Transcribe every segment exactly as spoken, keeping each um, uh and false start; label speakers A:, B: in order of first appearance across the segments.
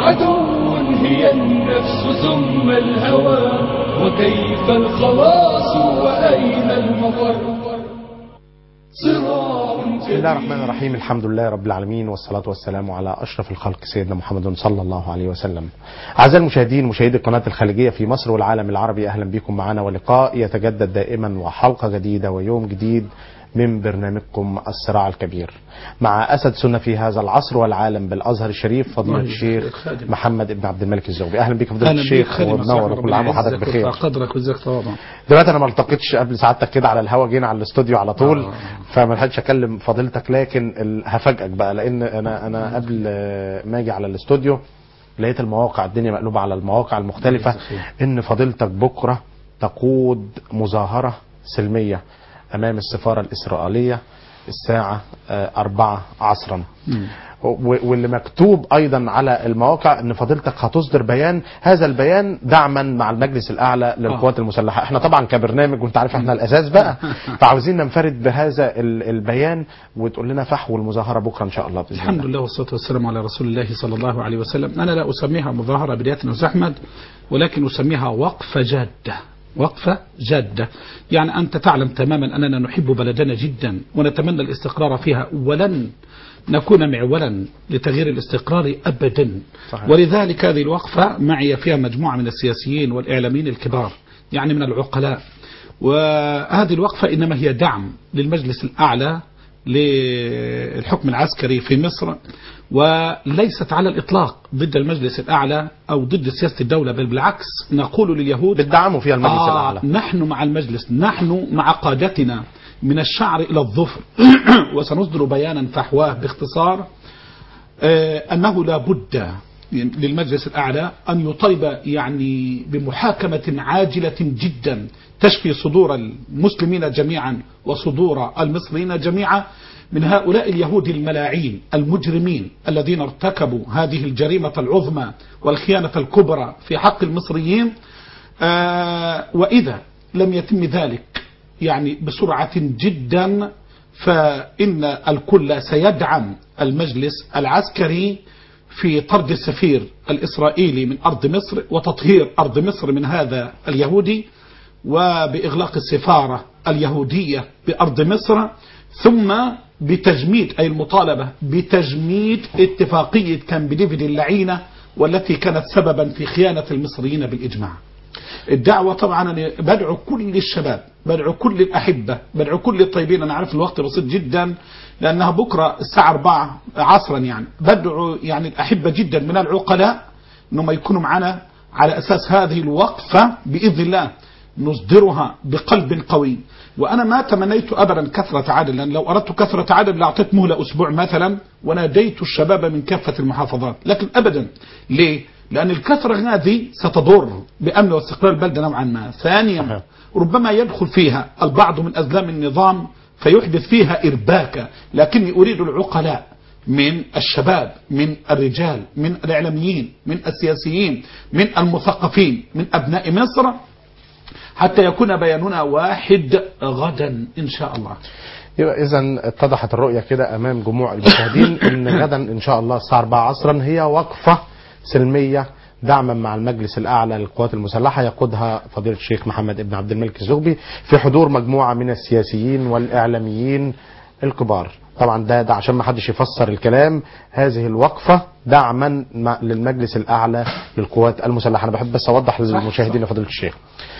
A: عدو هي النفس ثم الهوى، وكيف الخلاص وأين المفر؟
B: بسم الله الرحمن الرحيم. الحمد لله رب العالمين، والصلاة والسلام على أشرف الخلق سيدنا محمد صلى الله عليه وسلم. أعزائي المشاهدين، مشاهدي القناة الخليجية في مصر والعالم العربي، أهلا بكم معنا، ولقاء يتجدد دائما وحلقة جديدة ويوم جديد من برنامجكم الصراع الكبير، مع أسد سنة في هذا العصر والعالم بالأزهر الشريف فضيلة الشيخ محمد ابن عبد الملك الزغبي. أهلا بك فضيلة الشيخ، وبنور، وكل عام وحضرتك بخير.
C: قدرك وجزاك طبعا.
B: دلوقتي أنا ما التقيتش قبل سعادتك كده على الهوا، جينا على الاستوديو على طول،
C: آه.
B: فما لحقتش أكلم فضيلتك، لكن ال- هفاجئك بقى، لأن أنا أنا قبل ما أجي على الاستوديو لقيت المواقع، الدنيا مقلوبة على المواقع المختلفة، إن فضيلتك بكرة تقود مظاهرة سلمية أمام السفارة الإسرائيلية الساعة أربعة عصرا، واللي مكتوب أيضا على المواقع أن فضيلتك هتصدر بيان، هذا البيان دعما مع المجلس الأعلى للقوات المسلحة. احنا طبعا كبرنامج، وانت عارف احنا الأساس بقى، فعاوزين ننفرد بهذا البيان وتقول لنا فحوى المظاهرة بكرة إن شاء الله بإذن
C: الحمد
B: الله.
C: لله والصلاة والسلام على رسول الله صلى الله عليه وسلم. أنا لا أسميها مظاهرة بداية يا أستاذ أحمد، ولكن أسميها وقفة جادة. وقفة جادة، يعني أنت تعلم تماما أننا نحب بلدنا جدا ونتمنى الاستقرار فيها، ولن نكون معولا لتغيير الاستقرار أبدا. صحيح. ولذلك هذه الوقفة معي فيها مجموعة من السياسيين والإعلاميين الكبار، يعني من العقلاء، وهذه الوقفة إنما هي دعم للمجلس الأعلى للحكم العسكري في مصر، وليست على الإطلاق ضد المجلس الأعلى أو ضد سياسة الدولة، بل بالعكس نقول لليهود
B: بالدعم فيها المجلس
C: آه
B: الأعلى.
C: نحن مع المجلس، نحن مع قادتنا من الشعر إلى الظفر. وسنصدر بيانا فحواه باختصار آه أنه لا بد للمجلس الأعلى أن يطالب يعني بمحاكمة عاجلة جدا تشفي صدور المسلمين جميعا وصدور المصريين جميعا من هؤلاء اليهود الملاعين المجرمين الذين ارتكبوا هذه الجريمة العظمى والخيانة الكبرى في حق المصريين. آه وإذا لم يتم ذلك يعني بسرعة جدا، فإن الكل سيدعم المجلس العسكري في طرد السفير الإسرائيلي من أرض مصر وتطهير أرض مصر من هذا اليهودي، وبإغلاق السفارة اليهودية بأرض مصر، ثم بتجميد أي المطالبة بتجميد اتفاقية كامب ديفيد اللعينة والتي كانت سببا في خيانة المصريين بالإجماع. الدعوة طبعا أنا بدعو كل الشباب، بدعو كل الأحبة، بدعو كل الطيبين. أنا عارف الوقت بسيط جدا لأنها بكرة الساعة أربعة عصرا، يعني بدعو يعني الأحبة جدا من العقلاء أنهم يكونوا معنا على أساس هذه الوقفة بإذن الله نصدرها بقلب قوي. وأنا ما تمنيت أبدا كثرة عدد، لأن لو أردت كثرة عدد لأعطيت مهلة أسبوع مثلا وناديت الشباب من كافة المحافظات، لكن أبدا. ليه؟ لأن الكثرة هذه ستضر بأمن واستقرار البلد نوعا ما. ثانيا ربما يدخل فيها البعض من أزلام النظام فيحدث فيها إرباكا، لكني أريد العقلاء من الشباب، من الرجال، من الإعلاميين، من السياسيين، من المثقفين، من أبناء مصر، حتى يكون بياننا واحد غدا إن شاء الله.
B: يبقى إذا اتضحت الرؤية كده أمام جموع المشاهدين إن غدا إن شاء الله الساعة أربعة عصرا هي وقفة سلمية دعما مع المجلس الأعلى للقوات المسلحة، يقودها فضيلة الشيخ محمد ابن عبد الملك الزغبي في حضور مجموعة من السياسيين والإعلاميين الكبار. طبعا ده, ده عشان ما حدش يفسر الكلام، هذه الوقفة دعما للمجلس الأعلى للقوات المسلحة. أنا بحب بس أوضح للمشاهدين فضيلة الشيخ.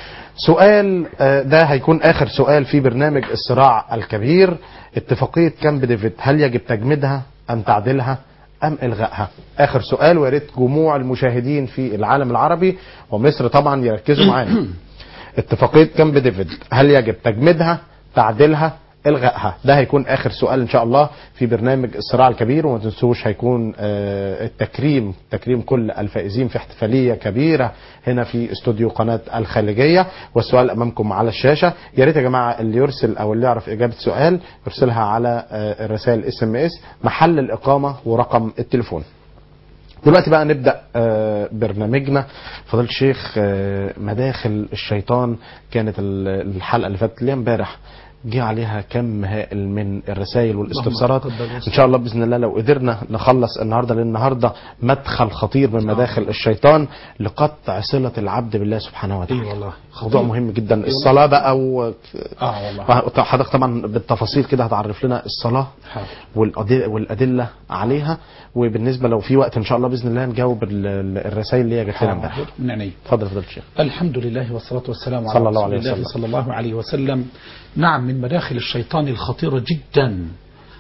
B: سؤال ده هيكون آخر سؤال في برنامج الصراع الكبير. اتفاقية كامب ديفيد هل يجب تجميدها أم تعديلها أم إلغائها؟ آخر سؤال، ويا ريت جموع المشاهدين في العالم العربي ومصر طبعا يركزوا معانا. اتفاقية كامب ديفيد هل يجب تجميدها، تعديلها، إلغائها؟ ده هيكون آخر سؤال إن شاء الله في برنامج الصراع الكبير. وما تنسوش هيكون التكريم تكريم كل الفائزين في احتفالية كبيرة هنا في استوديو قناة الخليجية، والسؤال أمامكم على الشاشة. يا ريت يا جماعة اللي يرسل أو اللي يعرف إجابة سؤال يرسلها على الرسائل اس ام اس، محل الإقامة ورقم التليفون. دلوقتي بقى نبدأ برنامجنا. فضيلة الشيخ، مداخل الشيطان كانت الحلقة اللي فاتت اللي امبارح جه عليها كم هائل من الرسائل والاستفسارات. ان شاء الله باذن الله لو قدرنا نخلص النهارده، لان النهارده مدخل خطير من مداخل الشيطان لقطع صله العبد بالله سبحانه وتعالى.
C: اي والله
B: موضوع مهم جدا. الصلاه بقى و...
C: اه والله
B: حضرتك طبعا بالتفاصيل كده هتعرف لنا الصلاه والأدلة, والادله عليها، وبالنسبه لو في وقت ان شاء الله باذن الله نجاوب الرسائل اللي هي جت لنا امبارح.
C: من عيني.
B: اتفضل فضيله الشيخ.
C: الحمد لله والصلاه والسلام على
B: صلى الله
C: رسول
B: عليه
C: الله
B: وسلم.
C: صلى الله عليه وسلم. نعم، من مداخل الشيطان الخطيره جدا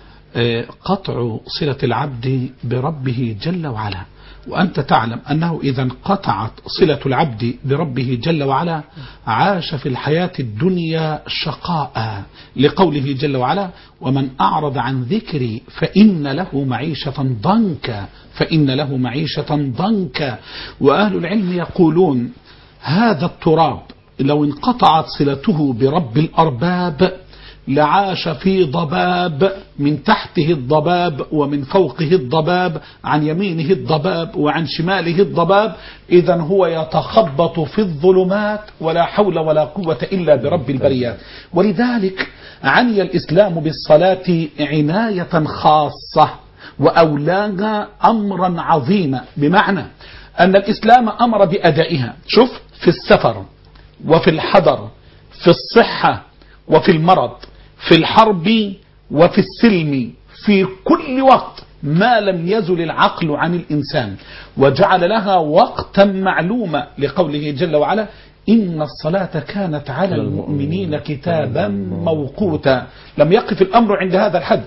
C: قطع صله العبد بربه جل وعلا. وأنت تعلم أنه إذا انقطعت صلة العبد بربه جل وعلا عاش في الحياة الدنيا شقاء، لقوله جل وعلا: ومن أعرض عن ذكري فإن له معيشة ضنكا فإن له معيشة ضنكا. وأهل العلم يقولون هذا التراب لو انقطعت صلته برب الأرباب لعاش في ضباب، من تحته الضباب ومن فوقه الضباب، عن يمينه الضباب وعن شماله الضباب. إذا هو يتخبط في الظلمات ولا حول ولا قوة إلا برب البريات. ولذلك عني الإسلام بالصلاة عناية خاصة وأولاها أمرا عظيما، بمعنى أن الإسلام أمر بأدائها. شوف، في السفر وفي الحضر، في الصحة وفي المرض، في الحرب وفي السلم، في كل وقت ما لم يزل العقل عن الإنسان، وجعل لها وقتا معلوما، لقوله جل وعلا: إن الصلاة كانت على المؤمنين كتابا موقوتا. لم يقف الأمر عند هذا الحد،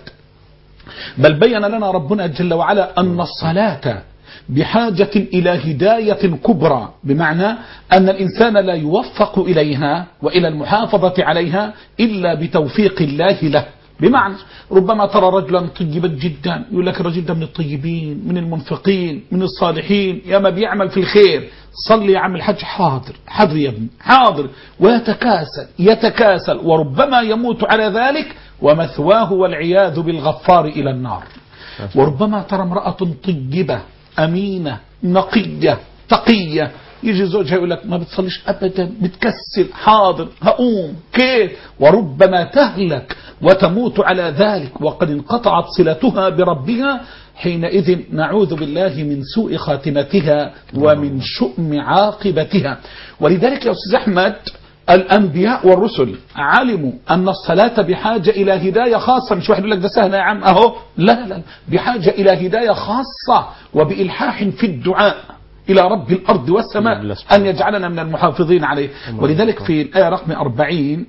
C: بل بين لنا ربنا جل وعلا أن الصلاة بحاجة إلى هداية كبرى، بمعنى أن الإنسان لا يوفق إليها وإلى المحافظة عليها إلا بتوفيق الله له. بمعنى ربما ترى رجلا طيبا جدا، يقول لك الرجل ده من الطيبين، من المنفقين، من الصالحين، يا ما بيعمل في الخير، صلي يا عم الحج، حاضر حاضر يا ابني حاضر، ويتكاسل يتكاسل وربما يموت على ذلك، ومثواه والعياذ بالغفار إلى النار. وربما ترى امرأة طيبة أمينة نقية تقية، يجي زوجها يقول لك ما بتصليش أبدا، بتكسل، حاضر هقوم كيف، وربما تهلك وتموت على ذلك وقد انقطعت صلتها بربها. حينئذ نعوذ بالله من سوء خاتمتها ومن شؤم عاقبتها. ولذلك يا أستاذ أحمد الأنبياء والرسل علموا أن الصلاة بحاجة إلى هداية خاصة. مش واحد يقول لك ده سهل يا عم أهو، لا لا لا، بحاجة إلى هداية خاصة وبإلحاح في الدعاء إلى رب الأرض والسماء أن يجعلنا من المحافظين عليه. ولذلك في الآية رقم أربعين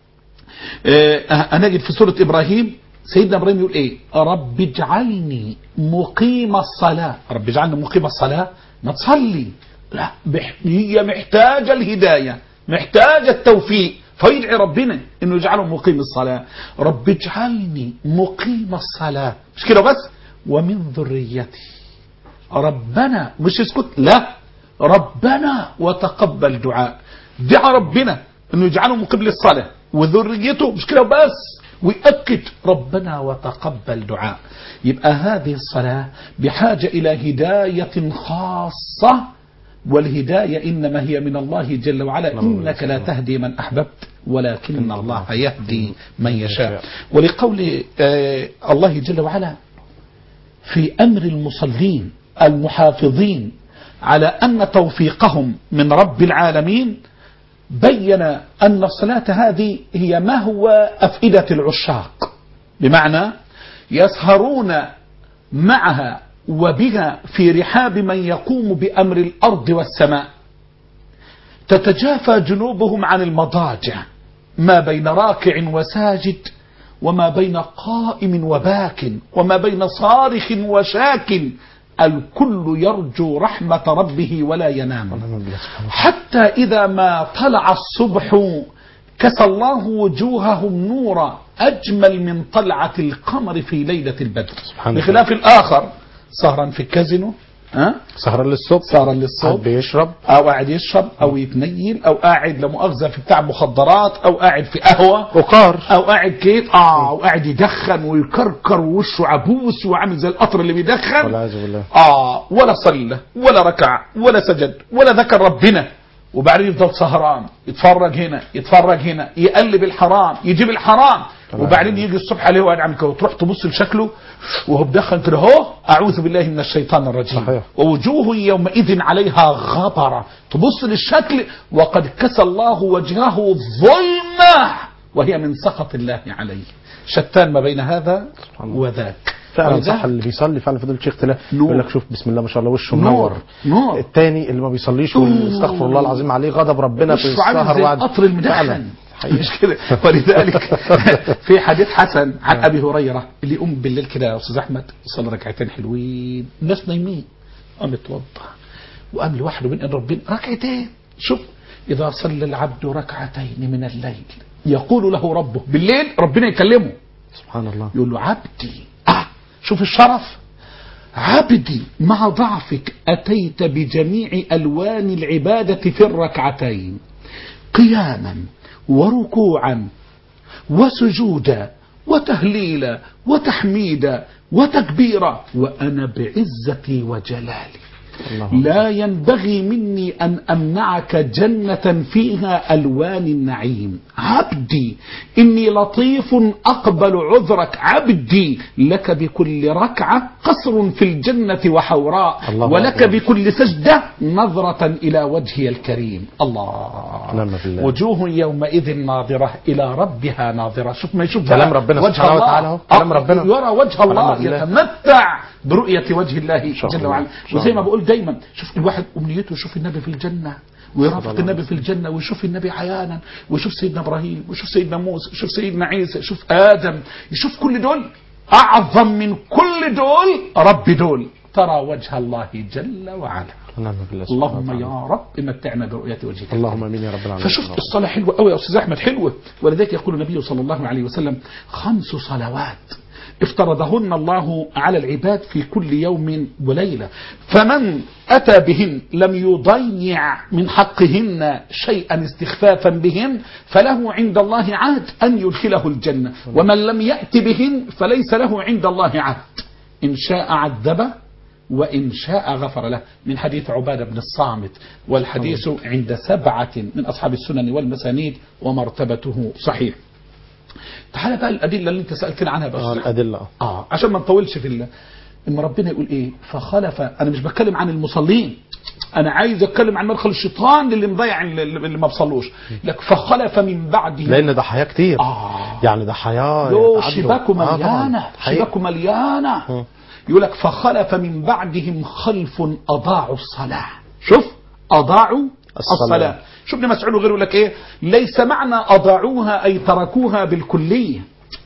C: أنجد في سورة إبراهيم سيدنا إبراهيم يقول إيه؟ رب اجعلني مقيم الصلاة. رب اجعلني مقيم الصلاة، ما تصلي، لا، هي محتاجة الهداية، محتاج التوفيق، فيدعي ربنا انه يجعله مقيم الصلاة. رب اجعلني مقيم الصلاة، مش كده بس، ومن ذريتي. ربنا مش اسكت، لا، ربنا وتقبل دعاء. دعا ربنا انه يجعله مقيم للصلاة وذريته، مش كده بس، ويأكد ربنا وتقبل دعاء. يبقى هذه الصلاة بحاجة إلى هداية خاصة، والهداية إنما هي من الله جل وعلا، إنك لا تهدي من أحببت ولكن الله يهدي من يشاء. ولقول آه الله جل وعلا في أمر المصلين المحافظين على أن توفيقهم من رب العالمين، بين أن الصلاة هذه هي ما هو أفئدة العشاق، بمعنى يسهرون معها وبها في رحاب من يقوم بأمر الأرض والسماء، تتجافى جنوبهم عن المضاجع، ما بين راكع وساجد، وما بين قائم وباك، وما بين صارخ وشاك، الكل يرجو رحمة ربه ولا ينام، حتى إذا ما طلع الصبح كسى الله وجوههم نورا أجمل من طلعة القمر في ليلة البدر، بخلاف الآخر سهرا في الكازينو، ها؟
B: سهرا للصبح،
C: سهرا للصبح،
B: بيشرب
C: او قاعد يشرب او يتنيل، او قاعد لمؤاخذه في بتاع مخدرات، او قاعد في قهوه
B: وقار،
C: او قاعد كيف اه او قاعد يدخن ويكركر ووشه عبوس وعامل زي القطر اللي بيدخن،
B: والعياذ بالله،
C: اه ولا صلى ولا ركع ولا سجد ولا ذكر ربنا، وبعدين يفضل سهران يتفرج هنا يتفرج هنا يقلب الحرام يجيب الحرام، وبعدين يجي الصبح عليه وقاعد عامل كده، وتروح تبص لشكله وهو بدخن كده اهو، اعوذ بالله من الشيطان الرجيم.
B: صحيح.
C: ووجوه يومئذ عليها غبره، تبص للشكل وقد كسى الله وجهه ظلمه وهي من سخط الله عليه. شتان ما بين هذا وذاك.
B: فعلا صح، اللي بيصلي فعلا فضل الشيخ تلاقي يقول لك شوف بسم الله ما شاء الله وشه منور.
C: نور.
B: الثاني اللي ما بيصليش واستغفر الله العظيم عليه غضب ربنا في السهر
C: وعد قطر المدخن مش كده. ولذلك في حديث حسن عن ابي هريره اللي يقوم بالليل كده يا استاذ احمد يصلي ركعتين حلوين، الناس نايمين، قام يتوضا وقام لوحده بين ربنا ركعتين. شوف اذا صلى العبد ركعتين من الليل يقول له ربه بالليل، ربنا يكلمه
B: سبحان الله
C: يقول له عبدي، آه شوف الشرف، عبدي مع ضعفك أتيت بجميع ألوان العبادة في الركعتين، قياما وركوعا وسجودا وتهليلا وتحميدا وتكبيرا، وأنا بعزتي وجلالي لا ينبغي مني أن أمنعك جنة فيها ألوان النعيم. عبدي إني لطيف أقبل عذرك، عبدي لك بكل ركعة قصر في الجنة وحوراء، ولك
B: أكبر.
C: بكل سجدة نظرة إلى وجهي الكريم. الله. وجوه يومئذ ناظرة إلى ربها ناظرة. شوف ما يشوف
B: كلام ربنا سبحانه وتعالى، كلام ربنا
C: يرى وجه الله، يتمتع برؤية وجه الله جل وعلا. وزي ما بقول دايما، شوف الواحد أمنيته يشوف النبي في الجنة ويرافق النبي في الجنة ويشوف النبي عيانا، ويشوف سيدنا إبراهيم ويشوف سيدنا موسى ويشوف سيدنا عيسى يشوف آدم، يشوف كل دول. أعظم من كل دول رب دول، ترى وجه الله جل وعلا. اللهم يا رب متعنا برؤية وجهك.
B: اللهم امين يا رب العالمين.
C: فشفت الصلاة حلوة قوي يا أستاذ أحمد، حلوة. ولذلك يقول النبي صلى الله عليه وسلم خمس صلوات افترضهن الله على العباد في كل يوم وليلة، فمن أتى بهن لم يضيع من حقهن شيئا استخفافا بهن فله عند الله عهد أن يدخله الجنة، ومن لم يأت بهن فليس له عند الله عهد، إن شاء عذبه وإن شاء غفر له. من حديث عبادة بن الصامت، والحديث عند سبعة من أصحاب السنن والمسانيد ومرتبته صحيح. تعال بقى الأدلة اللي انت سألتنا عنها بس.
B: آه الأدلة
C: آه عشان ما نطولش في الله. إن ربنا يقول إيه فخلف، أنا مش بتكلم عن المصلين، أنا عايز أتكلم عن مدخل الشيطان اللي مضيع اللي ما بصلوش. لك فخلف من بعده،
B: لأن ضحايا كتير.
C: آه
B: يعني ضحايا
C: لو شباكه مليانة، آه شباكه مليانة. يقول لك فخلف من بعدهم خلف أضاعوا الصلاة. شوف أضاعوا الصلاة, الصلاة. شوف ابن مسعود غير يقول لك ايه، ليس معنى اضاعوها اي تركوها بالكلية،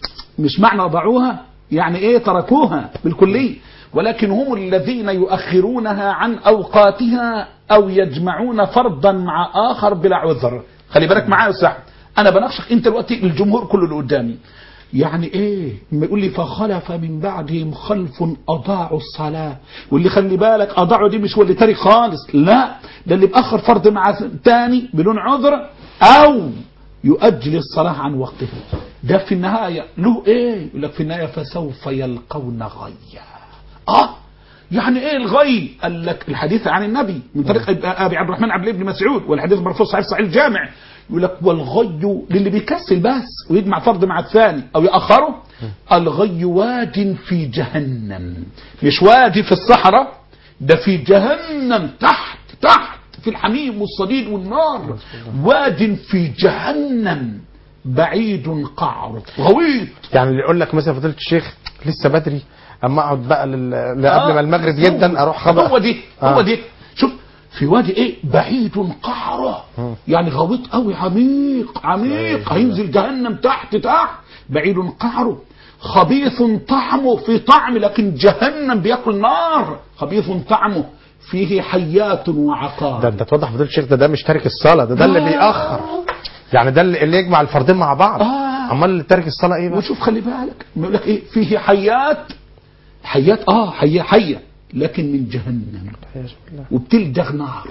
C: مش معنى اضاعوها يعني ايه تركوها بالكلية، ولكن هم الذين يؤخرونها عن اوقاتها او يجمعون فرضا مع اخر بلا عذر. خلي بالك معايا يا استاذ، انا بناقشك انت دلوقتي الجمهور كله اللي قدامي. يعني ايه لما يقول لي فخلف من بعدهم خلف اضاعوا الصلاه، واللي خلي بالك اضاعوا دي مش هو اللي تارك خالص، لا ده اللي باخر فرض مع تاني بدون عذر او يؤجل الصلاه عن وقتها، ده في النهايه له ايه؟ يقول لك في النهايه فسوف يلقون غيا. اه يعني ايه الغي؟ قال لك الحديث عن النبي من طريق ابي عبد الرحمن عبد الله بن مسعود، والحديث مرفوع صحيح صحيح الجامع، يقول لك والغي للي بيكسل بس ويجمع فرض مع الثاني او ياخره، الغي واد في جهنم، مش وادي في الصحراء، ده في جهنم تحت تحت في الحميم والصديد والنار، واد في جهنم بعيد قعر غويط.
B: يعني اللي يقول لك مثلا فضيلة الشيخ لسه بدري اما اقعد بقى لل... آه قبل ما المغرب جدا اروح خبر.
C: هو دي آه. هو دي شوف في وادي ايه بعيد قعره، يعني غويط قوي عميق عميق، هينزل جهنم تحت تحت بعيد قعره، خبيث طعمه في طعم، لكن جهنم بياكل نار، خبيث طعمه فيه حيات وعقار.
B: ده انت توضح فضيلة الشيخ ده ده مش تارك الصلاة، ده ده اللي آه. بيأخر، يعني ده اللي يجمع الفردين مع بعض.
C: آه.
B: امال اللي تارك الصلاة ايه بقى؟
C: وشوف خلي بالك بيقول لك ايه فيه حيات، حيات اه حية حية لكن من جهنم وبتلدغ نار،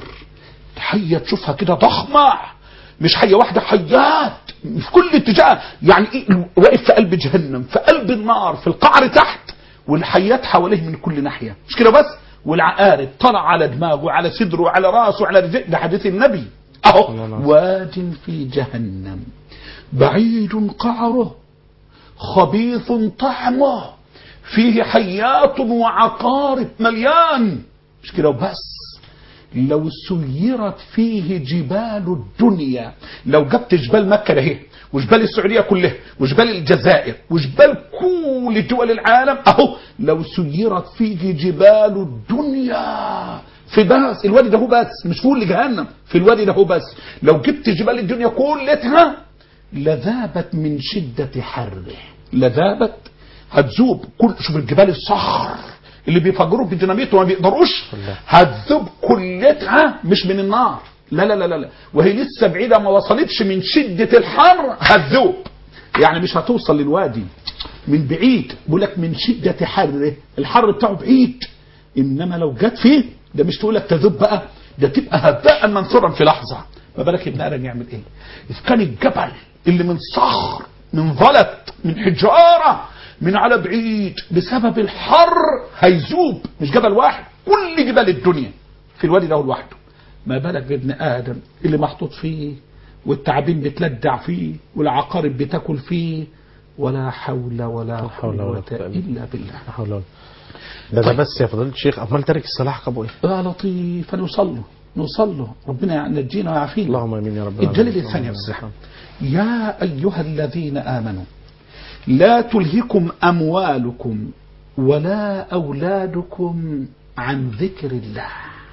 C: حية تشوفها كده ضخمة، مش حية واحدة، حيات في كل اتجاه، يعني ايه واقف في قلب جهنم في قلب النار في القعر تحت، والحيات حواليه من كل ناحية، مش كده بس والعقارب طلع على دماغه وعلى صدره وعلى راسه وعلى رجله. ده حديث النبي اهو. واد في جهنم بعيد قعره خبيث طعمه فيه حيات وعقارب مليان. مش كده وبس، لو سيرت فيه جبال الدنيا، لو جبت جبال مكة ده وجبال السعودية كلها وجبال الجزائر وجبال كل دول العالم اهو، لو سيرت فيه جبال الدنيا في بس الوادي ده هو بس، مش فوق لجهنم، في الوادي ده هو بس، لو جبت جبال الدنيا كلها لذابت من شدة حره، لذابت هتذوب. كل شوف الجبال الصخر اللي بيفجروا بالديناميت وما بيقدروش، هتذوب كلها مش من النار، لا لا لا لا، وهي لسه بعيده ما وصلتش من شده الحر هتذوب، يعني مش هتوصل للوادي من بعيد، بقول لك من شده حره، الحر بتاعه بعيد، انما لو جت فيه ده مش تقول لك تذوب بقى، ده تبقى هباء منثورا في لحظه. ما بالك ابن ادم يعمل ايه؟ اذا كان الجبل اللي من صخر من زلط من حجاره من على بعيد بسبب الحر هيذوب، مش جبل واحد، كل جبال الدنيا في الوادي ده لوحده، ما بالك بابن ادم اللي محطوط فيه والتعابين بتلدع فيه والعقارب بتاكل فيه، ولا حول ولا قوه الا بالله.
B: حول ولا ده, ده بس يا فضيلة الشيخ. امال تارك الصلاح ابو ايه؟
C: يا لطيف نوصل له نوصل له، ربنا ينجينا ويعافينا.
B: اللهم امين يا رب.
C: الدليل الثاني والسحر، يا ايها الذين امنوا لا تلهكم اموالكم ولا اولادكم عن ذكر الله.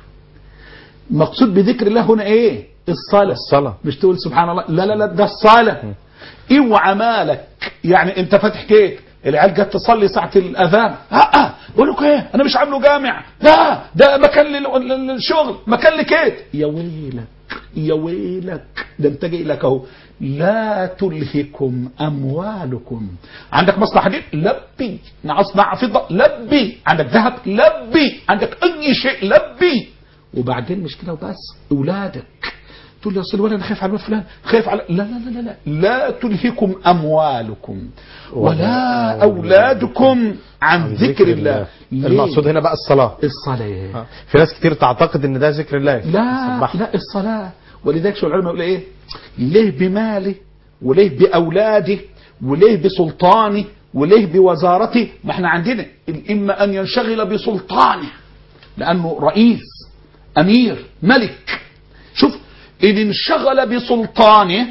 C: مقصود بذكر الله هنا ايه؟ الصلاة.
B: الصلاة،
C: مش تقول سبحان الله، لا لا لا، ده الصلاة. اوعى مالك، يعني انت فاتح كيك العيال جت تصلي ساعة الأذان، ها بقول لك ايه أنا مش عامله جامع، لا ده مكان للشغل، مكان لكيت، يا ويلك يا ويلك، ده انت جاي لك اهو. لا تلهكم أموالكم، عندك مصنع حديد لبي، أصنع فضة لبي، عندك ذهب لبي، عندك أي شيء لبي. وبعدين مش كده وبس، أولادك تقول لي اصل ولا انا خايف على الواد فلان، خايف على لا لا لا لا لا تلهكم اموالكم ولا اولادكم عن ذكر الله.
B: المقصود هنا بقى الصلاه.
C: الصلاه
B: في ناس كتير تعتقد ان ده ذكر الله،
C: لا لا الصلاه. ولذلك شو العلماء يقول ايه؟ ليه بمالي وليه باولادي وليه بسلطاني وليه بوزارتي؟ ما احنا عندنا اما ان ينشغل بسلطانه لانه رئيس امير ملك، شوف إن انشغل بسلطانه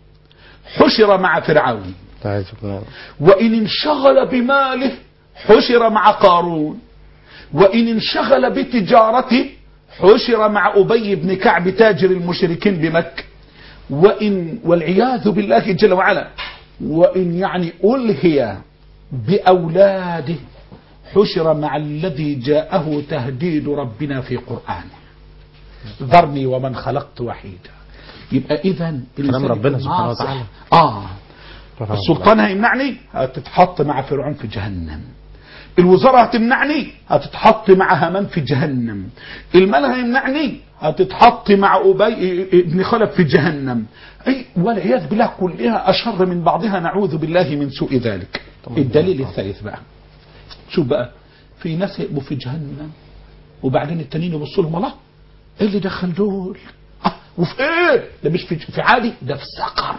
C: حشر مع فرعون، وإن انشغل بماله حشر مع قارون، وإن انشغل بتجارته حشر مع أبي بن كعب تاجر المشركين بمكة، وإن والعياذ بالله جل وعلا وإن يعني ألهي بأولاده حشر مع الذي جاءه تهديد ربنا في قرآنه، ذرني ومن خلقت وحيدا. يبقى اذا
B: كلام ربنا سبحانه وتعالى.
C: اه السلطان هيمنعني، هتتحط مع فرعون في جهنم. الوزارة هتمنعني، هتتحط مع هامان في جهنم. المال هيمنعني، هتتحط مع أبي بن خلف في جهنم. اي والعياذ بالله كلها اشر من بعضها، نعوذ بالله من سوء ذلك. الدليل الثالث بقى، شوف بقى، في ناس يبقوا في جهنم وبعدين التانيين يبصوا لهم الله ايه اللي دخل دول؟ آه وفي ايه؟ ده مش في, في عادي، ده في سقر.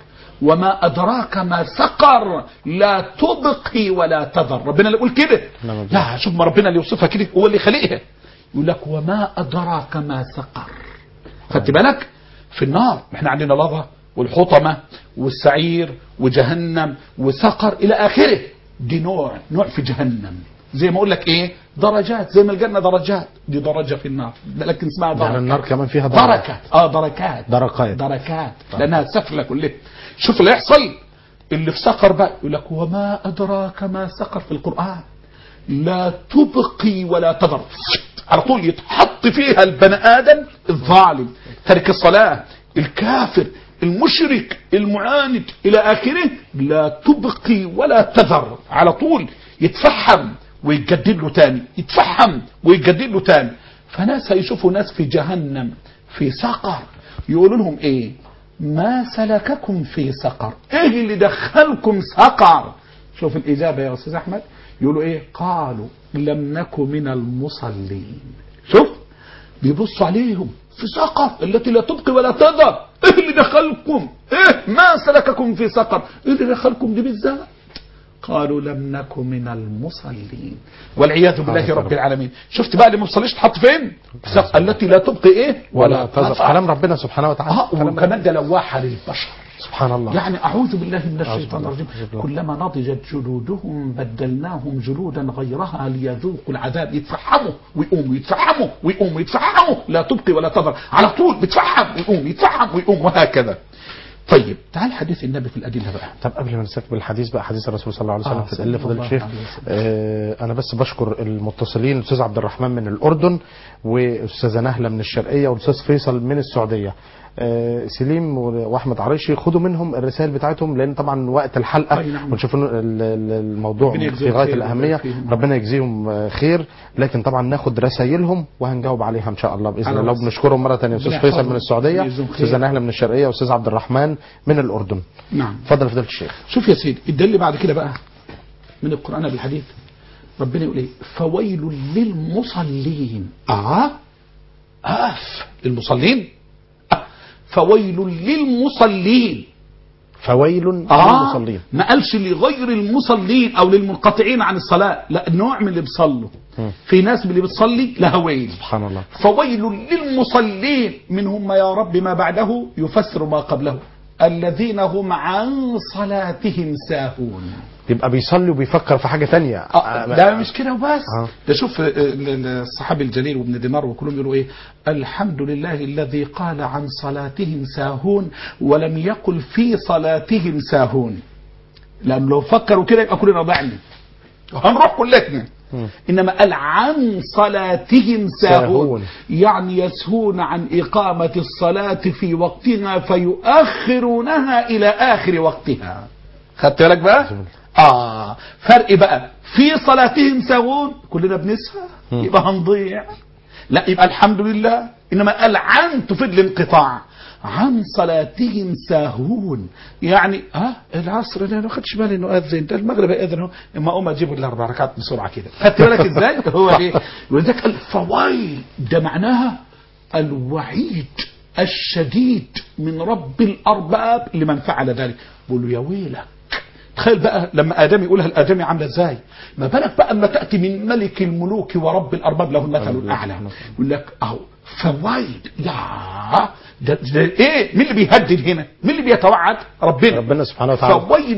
C: وما ادراك ما سقر لا تبقي ولا تذر. ربنا اللي يقول كده، لا شوف ما ربنا اللي يوصفها كده، هو اللي خلقها، يقول لك وما ادراك ما سقر. خدت بالك؟ في النار احنا عندنا لظى والحطمه والسعير وجهنم وسقر الى اخره، دي نوع نوع في جهنم. زي ما اقول لك ايه، درجات، زي ما الجنه درجات، دي درجه في النار، لكن اسمها دركات.
B: يعني النار كمان فيها
C: دركات، اه دركات
B: دركات
C: دركات لانها سفله كلها. شوف اللي يحصل اللي في سقر بقى، يقول لك وما ادراك ما سقر في القران، لا تبقي ولا تذر، على طول يتحط فيها البني ادم الظالم، ترك الصلاه، الكافر، المشرك، المعاند الى اخره، لا تبقي ولا تذر، على طول يتفحم ويتجدد له تاني، يتفحم ويتجدد له تاني. فناس هيشوفوا ناس في جهنم في سقر، يقولوا لهم ايه؟ ما سلككم في سقر؟ ايه اللي دخلكم سقر؟ شوف الاجابه يا استاذ احمد، يقولوا ايه؟ قالوا لم نك من المصلين. شوف بيبصوا عليهم في سقر التي لا تبقي ولا تذر. ايه اللي دخلكم؟ ايه ما سلككم في سقر؟ ايه اللي دخلكم دي بالذات؟ قالوا لم نك من المصلين والعياذ بالله رب العالمين. شفت بقى اللي ما بيصليش تحط فين؟ سقر التي لا تبقي ايه
B: ولا تذر. كلام ربنا سبحانه وتعالى.
C: اه وكمان ده لواحه للبشر
B: سبحان الله.
C: يعني أعوذ بالله من الشيطان الرجيم. كلما نضجت جلودهم بدلناهم جلودا غيرها ليذوقوا العذاب. يتفحموا ويقوموا يتفحموا ويقوموا يتفحموا لا تبقي ولا تذر. على طول بيتفحم ويقوم يتفحم ويقوم وهكذا. طيب تعال حديث النبي في الأدلة بقى.
B: طب قبل ما نستكمل الحديث بقى حديث الرسول صلى الله عليه وسلم
C: آه
B: في الأدلة فضيلة الشيخ.
C: آه
B: أنا بس بشكر المتصلين الأستاذ عبد الرحمن من الأردن وأستاذة نهلة من الشرقية والأستاذ فيصل من السعودية. آه سليم واحمد عريشي خدوا منهم الرسائل بتاعتهم لان طبعا وقت الحلقه
C: نعم.
B: ونشوف الموضوع في غايه الاهميه. ربنا يجزيهم خير. لكن طبعا ناخد رسائلهم وهنجاوب عليها ان شاء الله باذن الله. بنشكرهم مره ثانيه استاذ فيصل من السعوديه استاذ نهله من الشرقيه واستاذ عبد الرحمن من الاردن.
C: نعم
B: اتفضل فضيله الشيخ.
C: شوف يا سيدي الدليل بعد كده بقى من القران بالحديث. ربنا يقول ايه؟ فويل للمصلين. اه اف المصلين. فويل للمصلين.
B: فويل
C: آه
B: للمصلين.
C: ما قالش لغير المصلين او للمنقطعين عن الصلاه، لا نوع من اللي بيصلوا. في ناس من اللي بتصلي لها ويل.
B: سبحان الله.
C: فويل للمصلين منهم ما يا رب ما بعده يفسر ما قبله الذين هم عن صلاتهم ساهون.
B: يبقى بيصلي وبيفكر في حاجه ثانيه.
C: آه ده مش كده وبس.
B: آه.
C: ده شوف الصحابي الجليل وابن دينار وكلهم يقولوا ايه؟ الحمد لله الذي قال عن صلاتهم ساهون ولم يقل في صلاتهم ساهون. لأن لو فكروا كده يبقى كلنا ضعنا هنروح كلنا. إنما قال عن صلاتهم ساهون يعني يسهون عن إقامة الصلاة في وقتها فيؤخرونها إلى آخر وقتها. خدت بالك بقى؟ آه فرق بقى في صلاتهم ساهون كلنا بنسهى يبقى هنضيع. لا يبقى الحمد لله. إنما قال عن تفيد الانقطاع. عن صلاتهم ساهون يعني ها آه العصر انا ما خدش بالي انه اذن ده المغرب اذن اهو اما اقوم اجيب الاربع ركعات بسرعه كده. خدت بالك ازاي؟ هو ايه؟ ولذلك قال فويل ده معناها الوعيد الشديد من رب الارباب لمن فعل ذلك. بقول له يا ويلك. تخيل بقى لما ادم يقولها الادمي عامله ازاي؟ ما بالك بقى اما تاتي من ملك الملوك ورب الارباب له المثل الاعلى. يقول لك اهو فويل يا ده, ده ايه؟ مين اللي بيهدد هنا؟ مين اللي بيتوعد؟ ربنا
B: ربنا سبحانه وتعالى.
C: فويل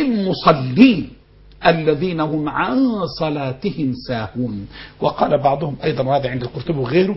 C: للمصلين الذين هم عن صلاتهم ساهون. وقال بعضهم ايضا وهذا عند القرطبي وغيره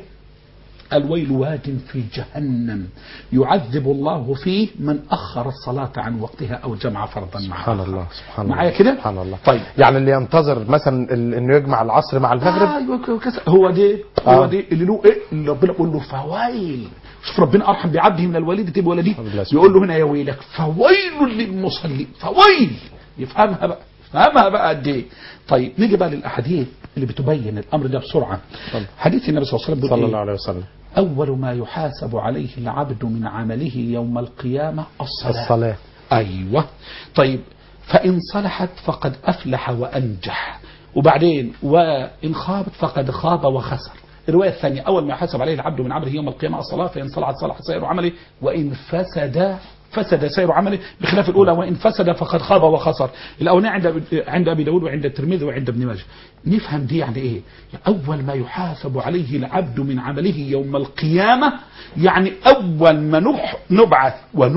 C: الويل واد في جهنم يعذب الله فيه من أخر الصلاة عن وقتها أو جمع فرضا معها.
B: سبحان الله سبحان الله
C: معايا كده؟
B: سبحان الله.
C: طيب
B: يعني اللي ينتظر مثلا انه يجمع العصر مع المغرب
C: آه هو دي هو آه. دي اللي له ايه اللي ربنا يقول له فويل. شوف ربنا ارحم بعبده من الوالده بولده يقول له هنا يا ويلك فويل للمصلين. فويل يفهمها بقى فهمها بقى قد ايه. طيب نيجي بقى للاحاديث اللي بتبين الامر ده بسرعه. حديث النبي صلى الله عليه وسلم
B: صلى الله عليه وسلم
C: اول ما يحاسب عليه العبد من عمله يوم القيامه الصلاه.
B: الصلاه
C: ايوه. طيب فان صلحت فقد افلح وانجح وبعدين وان خابت فقد خاب وخسر. الروايه الثانيه اول ما يحاسب عليه العبد من عمله يوم القيامه الصلاه فان صلحت صلح سائر عمله وان فسد فسد سير عمله بخلاف الأولى وإن فسد فقد خاب وخسر. الأولى عند عند أبي داود وعند الترمذي وعند ابن ماجه. نفهم دي يعني إيه؟ أول ما يحاسب عليه العبد من عمله يوم القيامة يعني أول ما نح نبعث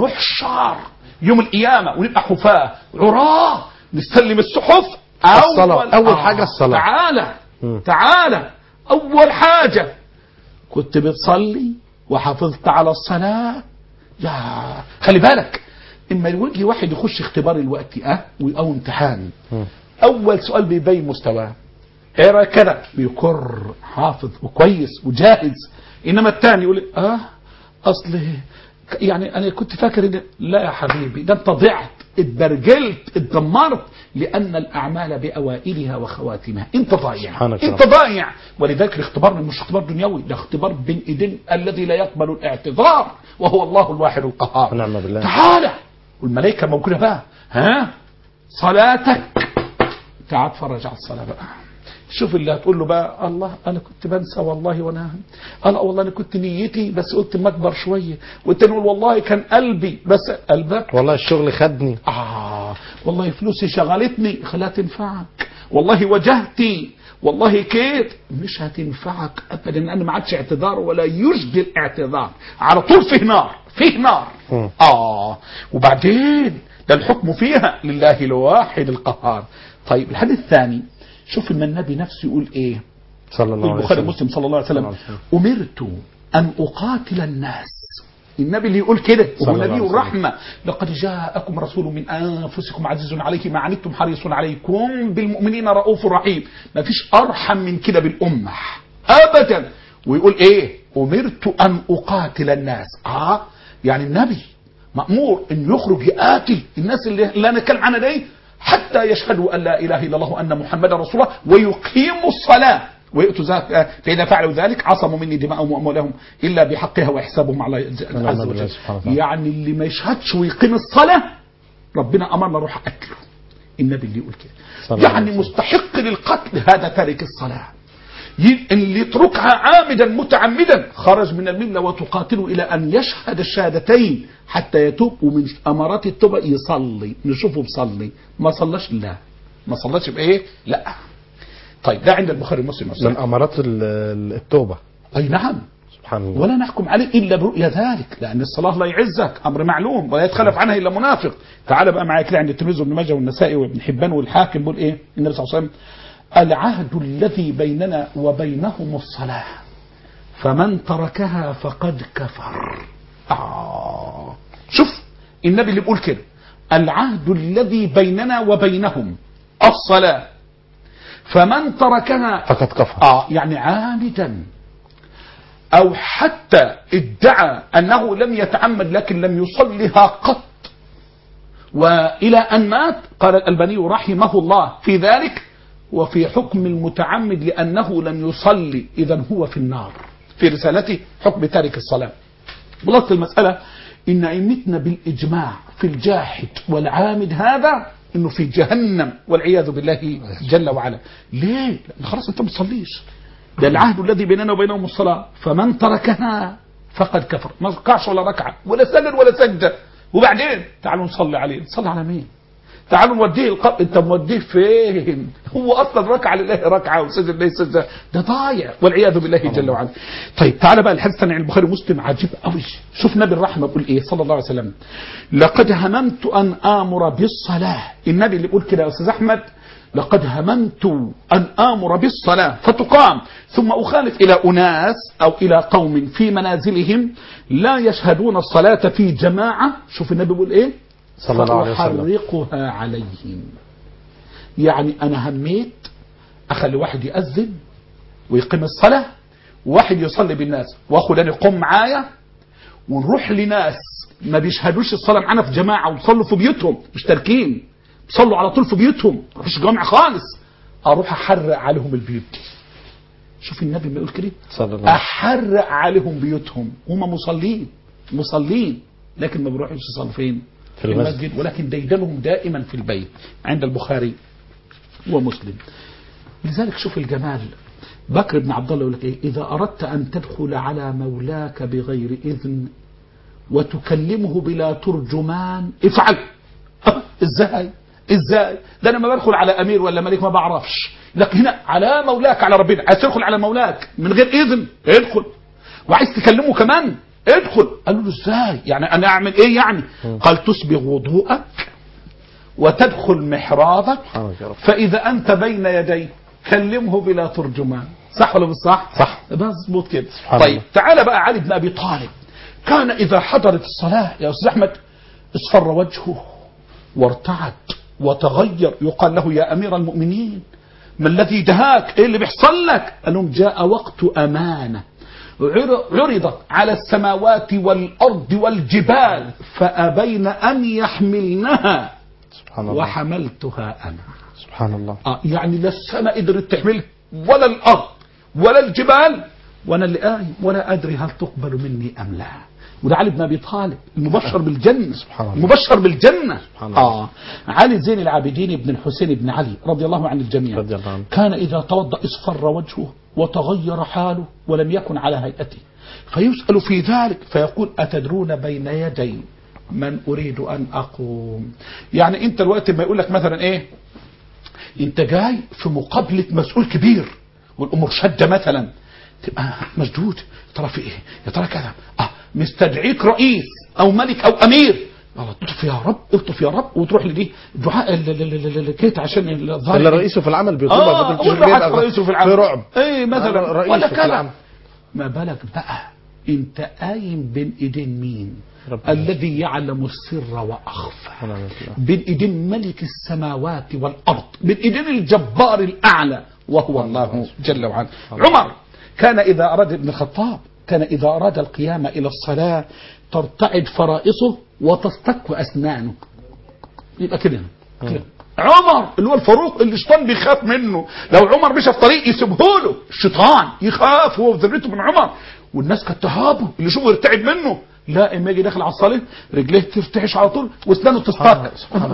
C: ونحشر يوم القيامة ونبقى حفاة عراة نستلم الصحف.
B: أول, أول حاجة الصلاة.
C: تعالى تعالى أول حاجة كنت بتصلي وحافظت على الصلاة. يا خلي بالك اما يجي واحد يخش اختبار الوقت اه او امتحان اول سؤال بيبين مستواه. ايه رايك كده؟ بيقر حافظ وكويس وجاهز. انما الثاني يقول اه اصل يعني انا كنت فاكر ان لا يا حبيبي ده انت ضعت اتبرجلت اتدمرت لان الاعمال باوائلها وخواتمها. انت ضايع انت ضايع. ولذلك الاختبار مش اختبار دنيوي ده اختبار بين ايدين الذي لا يقبل الاعتذار وهو الله الواحد القهار.
B: نعم بالله.
C: تعالى والملائكه موجوده بقى ها صلاتك تعال اتفرج على الصلاة بقى. شوف اللي هتقول له بقى الله انا كنت بنسى والله وانا الله والله انا كنت نيتي بس قلت ما اكبر شويه، والتاني يقول والله كان قلبي بس قلبك
B: والله الشغل خدني،
C: اه والله فلوسي شغلتني خلاها تنفعك، والله وجهتي والله كيت مش هتنفعك ابدا، لان ما عادش اعتذار ولا يجدي الاعتذار، على طول فيه نار فيه نار.
B: م.
C: اه وبعدين ده الحكم فيها لله الواحد القهار. طيب الحديث الثاني شوف ان النبي نفسه يقول ايه
B: صلى الله عليه
C: البخاري
B: وسلم.
C: مسلم صلى الله عليه وسلم،
B: صلى الله عليه وسلم.
C: امرت ان اقاتل الناس. النبي اللي يقول كده
B: صلى
C: هو
B: الله
C: نبي
B: عليه وسلم.
C: الرحمه، لقد جاءكم رسول من انفسكم عزيز عليه ما عنتم حريص عليكم بالمؤمنين رؤوف رحيم. ما فيش ارحم من كده بالامه ابدا. ويقول ايه امرت ان اقاتل الناس. اه يعني النبي مأمور ان يخرج يقاتل الناس اللي, اللي انا اتكلم عنها دي حتى يشهدوا ان لا اله الا الله وان محمدا رسول الله ويقيموا الصلاه ويؤتوا زكاة، فإذا فعلوا ذلك عصموا مني دماءهم وأموالهم إلا بحقها وحسابهم على الله عز وجل. يعني اللي ما يشهدش ويقيم الصلاة ربنا أمرنا نروح أكله. النبي اللي يقول كده يعني مستحق للقتل هذا تارك الصلاة. اللي يتركها عامدا متعمدا خرج من الملة وتقاتله إلى أن يشهد الشهادتين حتى يتوب. ومن أمارات التوبة يصلي، نشوفه بصلي ما صلاش لا ما صلاش بإيه لا. طيب ده عند البخاري ومسلم
B: من امارات التوبه.
C: اي نعم
B: سبحان الله.
C: ولا نحكم عليه الا برؤيا ذلك، لان الصلاه لا يعزك امر معلوم ولا يتخلف عنها الا منافق. تعال بقى معايا كده عند الترمذي وابن ماجه والنسائي وابن حبان والحاكم بيقول ايه النبي صلى الله عليه وسلم العهد الذي بيننا وبينهم الصلاه فمن تركها فقد كفر. آه. شوف النبي اللي بيقول كده العهد الذي بيننا وبينهم الصلاه فمن تركها
B: فقد كفر.
C: اه يعني عامدا او حتى ادعى انه لم يتعمد لكن لم يصلها قط والى ان مات. قال الألباني رحمه الله في ذلك وفي حكم المتعمد لانه لم يصلي اذا هو في النار في رسالته حكم تارك الصلاه. بلغت المساله ان ائمتنا بالاجماع في الجاحد والعامد هذا انه في جهنم والعياذ بالله جل وعلا. ليه؟ لأن خلاص انت ما بتصليش. ده العهد الذي بيننا وبينهم الصلاه فمن تركها فقد كفر. ما ركعش ولا ركعه ولا سجد ولا سجده. وبعدين تعالوا نصلي عليه. نصلي على مين؟ تعالوا نوديه القبر. انت موديه فين؟ هو اصلا ركعه لله ركعه وسجد لله سجده. ده ضايع والعياذ بالله جل وعلا. طيب تعالى بقى الحديث عن البخاري ومسلم عجيب قوي. شوف نبي الرحمه بيقول ايه صلى الله عليه وسلم لقد هممت ان امر بالصلاه. النبي اللي بيقول كده يا استاذ احمد لقد هممت ان امر بالصلاه فتقام ثم اخالف الى اناس او الى قوم في منازلهم لا يشهدون الصلاه في جماعه. شوف النبي بيقول ايه
B: صلى الله عليه وسلم
C: فأحرقها عليهم. يعني أنا هميت أخلي واحد يأذن ويقيم الصلاة وواحد يصلي بالناس وأخذ أنا يقوم معايا ونروح لناس ما بيشهدوش الصلاة معانا في جماعة وصلوا في بيوتهم مش تركين صلوا على طول في بيوتهم مفيش جامع خالص. أروح أحرق عليهم البيوت دي. شوف النبي ما يقول كده أحرق عليهم بيوتهم هم مصلين مصلين لكن ما بيروحوش يصلوا فين في المسجد ولكن ديدنهم دائما في البيت عند البخاري ومسلم. لذلك شوف الجمال بكر بن عبد الله يقول لك ايه اذا اردت ان تدخل على مولاك بغير اذن وتكلمه بلا ترجمان افعل. ازاي ازاي ده انا ما بدخل على امير ولا ملك ما بعرفش لكن هنا على مولاك على ربنا. عايز تدخل على مولاك من غير اذن ادخل وعايز تكلمه كمان ادخل. قالوا له ازاي يعني انا اعمل ايه يعني؟ قال تسبغ وضوءك وتدخل محرابك فاذا انت بين يديه كلمه بلا ترجمان. صح ولا مش صح؟
B: صح
C: مظبوط كده. طيب تعال بقى علي بن ابي طالب كان اذا حضرت الصلاه يا استاذ احمد اصفر وجهه وارتعد وتغير. يقال له يا امير المؤمنين ما الذي دهاك؟ ايه اللي بيحصل لك؟ قال لهم جاء وقت امانه عرضت على السماوات والأرض والجبال فأبين أن يحملنها سبحان الله وحملتها أنا.
B: سبحان الله.
C: آه يعني لا السماء قدرت تحملها ولا الأرض ولا الجبال وأنا اللي قايم ولا أدري هل تقبل مني أم لا. وده علي بن ابي طالب المبشر بالجنه،
B: سبحان الله.
C: المبشر بالجنه.
B: سبحان الله.
C: اه علي زين العابدين بن الحسين بن علي رضي الله عن الجميع،
B: رضي الله عنه.
C: كان اذا توضا اصفر وجهه وتغير حاله ولم يكن على هيئته، فيسال في ذلك فيقول اتدرون بين يدي من اريد ان اقوم. يعني انت الوقت ما يقول لك مثلا ايه، انت جاي في مقابله مسؤول كبير والامور شاده مثلا، تبقى مشدود، يا ترى في ايه، يا ترى كذا، اه مستدعيك رئيس او ملك او امير، اطف يا رب اطف يا رب، وتروح لدي دعاء كيت عشان الظاهر
B: اللي رئيسه في العمل بيطلب
C: اه ولا رئيسه في العمل
B: في رعب
C: ايه مثلا ولا كذا.
B: ما
C: بالك بقى انت قايم بين ايدين مين؟
B: ربنا
C: الذي يعلم السر واخفى، بين ايدين ملك السماوات والارض، بين ايدين الجبار الاعلى وهو الله جل وعلا. عمر كان اذا اراد ابن الخطاب كان اذا اراد القيام الى الصلاه ترتعد فرائصه وتصطك اسنانه، يبقى كده كده. عمر اللي هو الفاروق اللي الشيطان بيخاف منه، لو عمر مشى في طريق يسيبه له الشيطان يخاف هو وذريته من عمر، والناس كانت تهابه اللي يشوفه يرتعد منه، لا اما يجي داخل على الصلاه رجليه ترتعش على طول واسنانه تصطك.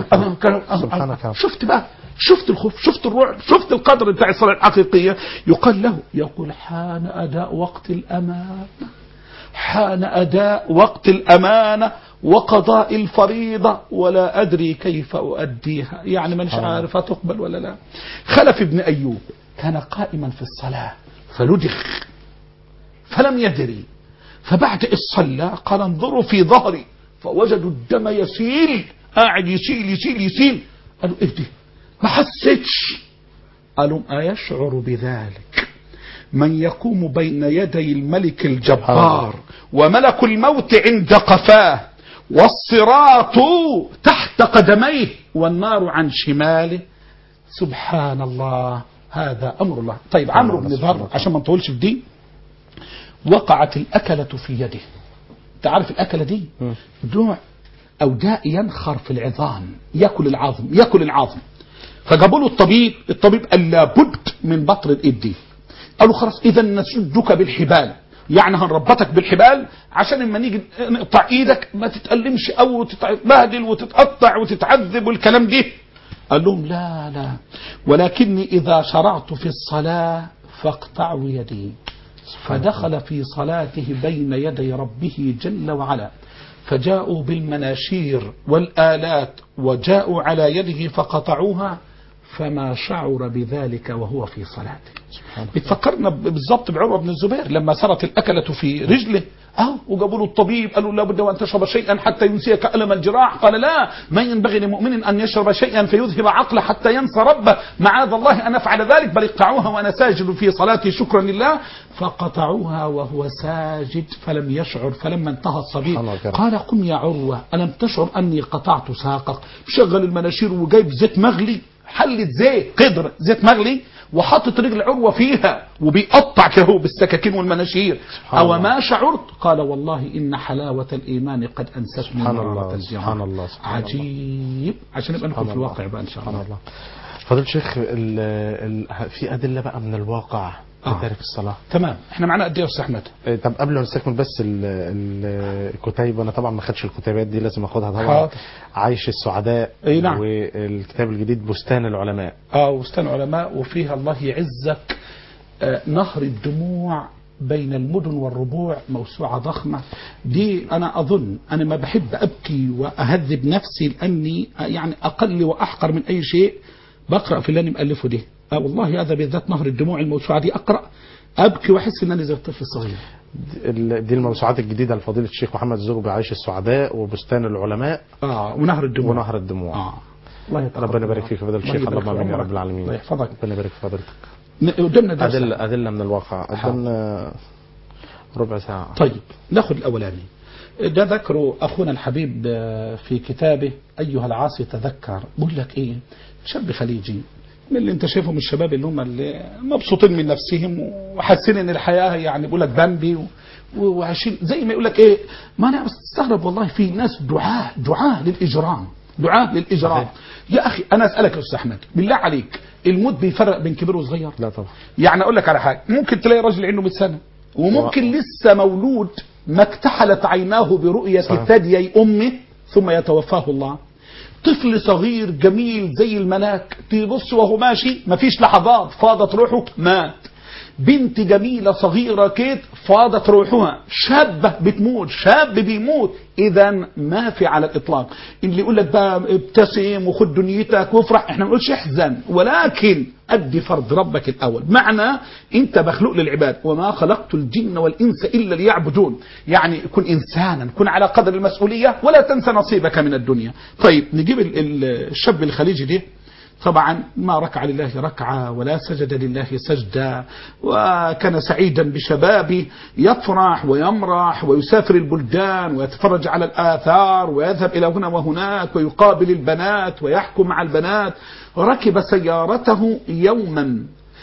C: شفت بقى، شفت الخوف، شفت الرعب، شفت القدر بتاع الصلاه الحقيقيه. يقال له يقول حان اداء وقت الامانه، حان اداء وقت الامانه وقضاء الفريضه ولا ادري كيف اؤديها، يعني مانيش عارف هتقبل ولا لا. خلف ابن ايوب كان قائما في الصلاه فلدخ فلم يدري، فبعد الصلاه قال انظروا في ظهري فوجدوا الدم يسيل، قاعد يسيل يسيل يسيل. قالوا ايه ده ما حسيتش؟ قالوا أيشعر بذلك من يقوم بين يدي الملك الجبار وملك الموت عند قفاه والصراط تحت قدميه والنار عن شماله؟ سبحان الله، هذا أمر الله. طيب عمرو بن ذر عشان ما نطولش في دي، وقعت الأكلة في يده. تعرف الأكلة دي نوع أو داء ينخر في العظام، يأكل العظم يأكل العظم. فجابوا له الطبيب، الطبيب قال لابد من بطر الايد دي. قالوا خلاص اذا نسدك بالحبال، يعني هنربطك بالحبال عشان لما نيجي نقطع ايدك ما تتألمش او تتبهدل وتتقطع وتتعذب والكلام ده. قال لهم لا لا، ولكني اذا شرعت في الصلاه فاقطعوا يدي. فدخل في صلاته بين يدي ربه جل وعلا، فجاءوا بالمناشير والآلات وجاءوا على يده فقطعوها، فما شعر بذلك وهو في صلاته. بتفكرنا بالضبط بعروة بن الزبير لما سرت الأكلة في رجله، أو وجابوا له الطبيب قالوا لابد وأن تشرب شيئا حتى ينسيك ألم الجراح، قال لا، ما ينبغي لمؤمن أن يشرب شيئا فيذهب عقله حتى ينسى ربه، معاذ الله أن أفعل ذلك، بل اقطعوها وأنا ساجد في صلاتي شكرا لله. فقطعوها وهو ساجد فلم يشعر. فلما انتهى الصبي قال قم يا عروة ألم تشعر أني قطعت ساقك؟ شغل المناشير وجايب زيت مغلي، حلة زيت قدر زيت مغلي وحطت رجل عروة فيها وبيقطع كهو بالسكاكين والمناشير. أو ما شعرت؟ قال والله إن حلاوة الإيمان قد أنستني مرارة الجهل.
B: سبحان الله سبحان
C: عجيب. عشان نبقى ندخل في الواقع بقى إن شاء الله. الله.
B: فضيلة الشيخ ال ال في أدلة بقى من الواقع
C: آه.
B: تارك الصلاة.
C: تمام. احنا معنا قد ايه يا استاذ احمد؟
B: طب قبل ما نستكمل بس الكتيب، انا طبعا ما خدش الكتيبات دي، لازم اخدها طبعا.
C: حاضر.
B: عايش السعداء.
C: اي نعم.
B: والكتاب الجديد بستان العلماء.
C: اه بستان العلماء، وفيها الله يعزك آه نهر الدموع بين المدن والربوع، موسوعة ضخمة دي. أنا أظن أنا ما بحب أبكي وأهذب نفسي لأني يعني أقل وأحقر من أي شيء بقرأ في اللي أنا مألفه ده. أه والله هذا بالذات نهر الدموع الموسوعة دي أقرأ أبكي وأحس إن أنا زي الطفل الصغير.
B: دي الموسوعات الجديدة لفضيلة الشيخ محمد الزغبي، عايش السعداء وبستان العلماء
C: آه ونهر الدموع
B: ونهر الدموع.
C: آه. الله
B: ربنا يبارك فيك يا فضيلة الشيخ، اللهم آمين يا رب العالمين.
C: الله يحفظك.
B: ربنا يبارك في فضيلتك.
C: قدامنا درس
B: أدلة أدلة من الواقع، قدامنا ربع ساعة.
C: طيب ناخذ الأولاني. ده ذكره أخونا الحبيب في كتابه أيها العاصي تذكر. بقول لك إيه، شاب خليجي من اللي انت شايفهم الشباب اللي هم اللي مبسوطين من نفسهم وحاسين ان الحياه يعني بيقول لك بامبي وعايشين زي ما يقول لك ايه. ما انا بستغرب والله في ناس دعاة دعاة للاجرام، دعاة للاجرام. يا اخي انا اسالك يا استاذ احمد بالله عليك، الموت بيفرق بين كبير وصغير؟
B: لا طبعا.
C: يعني اقول لك على حاجه، ممكن تلاقي راجل عنده مئة سنه وممكن و... لسه مولود ما اكتحلت عيناه برؤية ثديي أمه ثم يتوفاه الله. طفل صغير جميل زي الملاك تبص وهو ماشي مفيش لحظات فاضت روحه مات. بنت جميلة صغيرة كده فاضت روحها. شابة بتموت، شاب بيموت. إذا ما في على الإطلاق. اللي يقول لك بقى ابتسم وخد دنيتك وافرح، احنا ما بنقولش احزن، ولكن أدي فرض ربك الأول. معنى أنت مخلوق للعباد، وما خلقت الجن والإنس إلا ليعبدون. يعني كن إنسانا، كن على قدر المسؤولية، ولا تنسى نصيبك من الدنيا. طيب نجيب الشاب الخليجي دي، طبعا ما ركع لله ركعة ولا سجد لله سجدة، وكان سعيدا بشبابه، يفرح ويمرح ويسافر البلدان ويتفرج على الآثار ويذهب إلى هنا وهناك ويقابل البنات ويحكم مع البنات. ركب سيارته يوما